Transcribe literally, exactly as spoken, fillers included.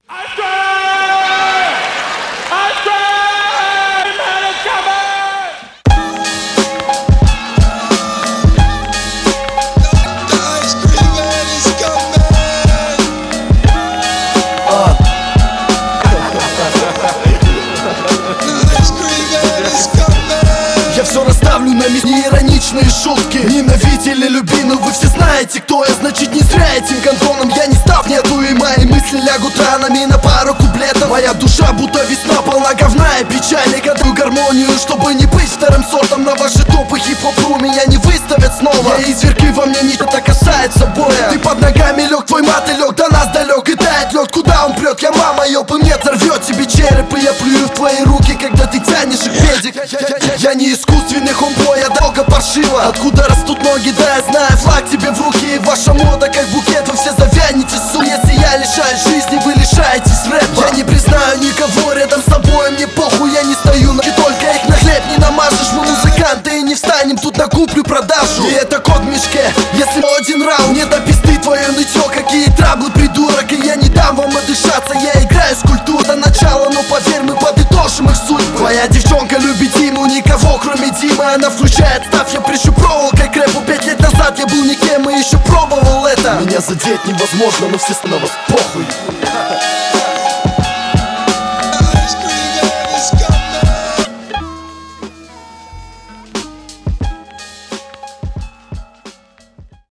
Я все расставлю на месте, неироничные шутки. Ненавидь или люби, но вы все знаете, кто я. Значит, не зря этим гандоном я не став нету. И мои мысли лягут ранами на пару куплетов. Моя душа будто весна, полна говна и печали. Готовлю гармонию, чтобы не быть вторым сортом. На ваши топы хип-хопу меня не выставят снова. Я изверги во мне, не это касается боя. Ты под ногами лег, твой мат и лег до нас далек. И тает лед, куда он прет, я мама, ёб, и мне сорвет тебе череп. И я плюю в твои руки, когда ты тянешь их педик. Я не искусственный хомбой, я долго паршиво. Откуда растут ноги, да я знаю, флаг тебе в руки. И ваша мода как букет, вы все завянете, су. Если я лишаю жизни, вы лишаетесь рэпа. Я не признаю никого рядом с собой, мне похуй, я не стою на... И только их на хлеб не намажешь. Мы музыканты и не встанем, тут накуплю продажу. И это кот в мешке, если один раунд. Не до пизды твое нытье, какие траблы, придурок. И я не дам вам отдышаться, я играю с культурой до начала. Но поверь, мы подытожим их судьбы. Твоя девчонка любит Диму, никого кроме Димы. Она включает став, я прищу проволокой к рэпу. Пять лет назад я был никем и еще пробовал это. Меня задеть невозможно, но все снова похуй.